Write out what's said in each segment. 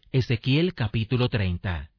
Ezequiel capítulo 30.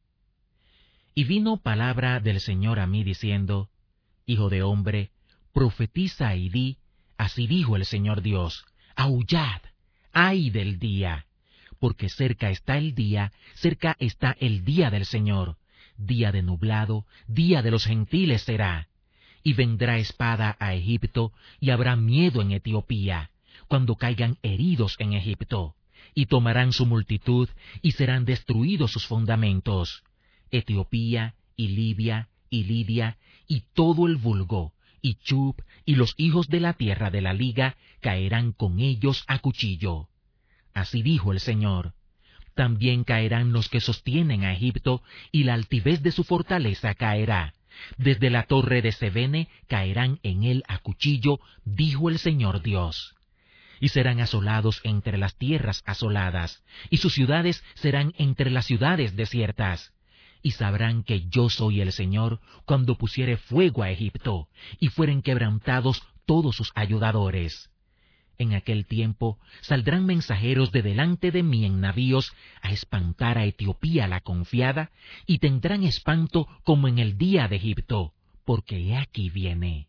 Y vino palabra del Señor a mí diciendo: Hijo de hombre, profetiza y di, así dijo el Señor Dios: aullad, ay del día, porque cerca está el día, cerca está el día del Señor, día de nublado, día de los gentiles será. Y vendrá espada a Egipto, y habrá miedo en Etiopía, cuando caigan heridos en Egipto, y tomarán su multitud, y serán destruidos sus fundamentos. Etiopía, y Libia, y Lidia, y todo el vulgo, y Chub, y los hijos de la tierra de la liga, caerán con ellos a cuchillo. Así dijo el Señor. También caerán los que sostienen a Egipto, y la altivez de su fortaleza caerá. Desde la torre de Sevene caerán en él a cuchillo, dijo el Señor Dios. Y serán asolados entre las tierras asoladas, y sus ciudades serán entre las ciudades desiertas. Y sabrán que yo soy el Señor cuando pusiere fuego a Egipto, y fueren quebrantados todos sus ayudadores. En aquel tiempo saldrán mensajeros de delante de mí en navíos a espantar a Etiopía la confiada, y tendrán espanto como en el día de Egipto, porque he aquí viene.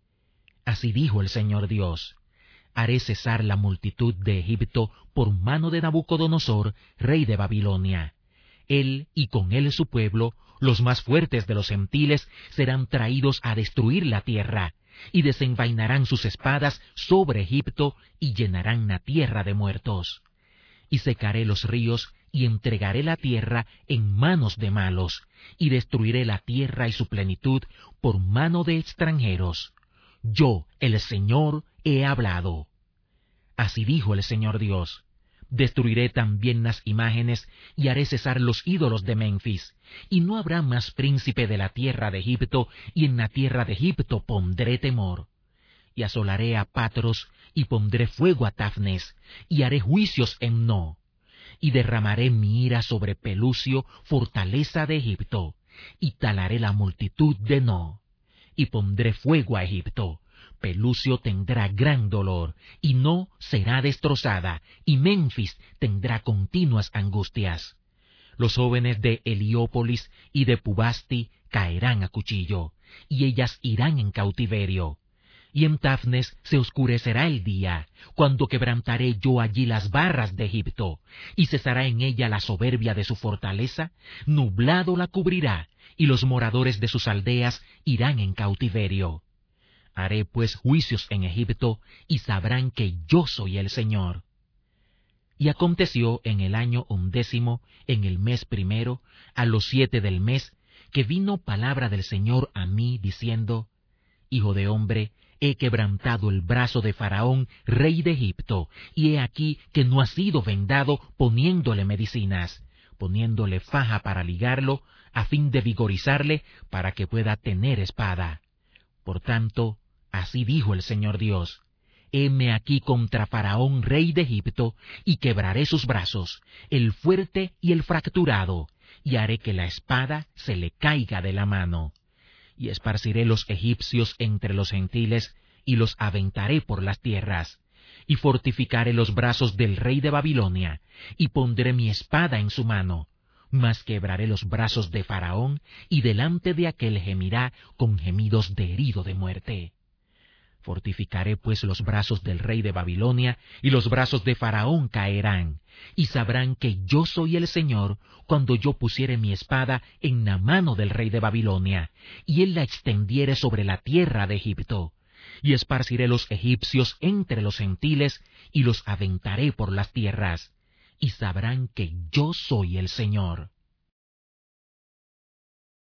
Así dijo el Señor Dios: haré cesar la multitud de Egipto por mano de Nabucodonosor, rey de Babilonia. Él y con él su pueblo, los más fuertes de los gentiles, serán traídos a destruir la tierra, y desenvainarán sus espadas sobre Egipto, y llenarán la tierra de muertos. Y secaré los ríos, y entregaré la tierra en manos de malos, y destruiré la tierra y su plenitud por mano de extranjeros. Yo, el Señor, he hablado. Así dijo el Señor Dios: destruiré también las imágenes, y haré cesar los ídolos de Memphis, y no habrá más príncipe de la tierra de Egipto, y en la tierra de Egipto pondré temor. Y asolaré a Patros, y pondré fuego a Tafnes, y haré juicios en No. Y derramaré mi ira sobre Pelusio, fortaleza de Egipto, y talaré la multitud de No. Y pondré fuego a Egipto. Pelusio tendrá gran dolor, y No será destrozada, y Memphis tendrá continuas angustias. Los jóvenes de Heliópolis y de Pubasti caerán a cuchillo, y ellas irán en cautiverio. Y en Tafnes se oscurecerá el día, cuando quebrantaré yo allí las barras de Egipto, y cesará en ella la soberbia de su fortaleza, nublado la cubrirá, y los moradores de sus aldeas irán en cautiverio. Haré pues juicios en Egipto, y sabrán que yo soy el Señor. Y aconteció en el año 11, en el mes primero, a los 7 del mes, que vino palabra del Señor a mí, diciendo: Hijo de hombre, he quebrantado el brazo de Faraón, rey de Egipto, y he aquí que no ha sido vendado poniéndole medicinas, poniéndole faja para ligarlo, a fin de vigorizarle, para que pueda tener espada. Por tanto, así dijo el Señor Dios: heme aquí contra Faraón, rey de Egipto, y quebraré sus brazos, el fuerte y el fracturado, y haré que la espada se le caiga de la mano. Y esparciré los egipcios entre los gentiles, y los aventaré por las tierras. Y fortificaré los brazos del rey de Babilonia, y pondré mi espada en su mano. Mas quebraré los brazos de Faraón, y delante de aquel gemirá con gemidos de herido de muerte. Fortificaré pues los brazos del rey de Babilonia, y los brazos de Faraón caerán, y sabrán que yo soy el Señor, cuando yo pusiere mi espada en la mano del rey de Babilonia, y él la extendiere sobre la tierra de Egipto. Y esparciré los egipcios entre los gentiles, y los aventaré por las tierras, y sabrán que yo soy el Señor.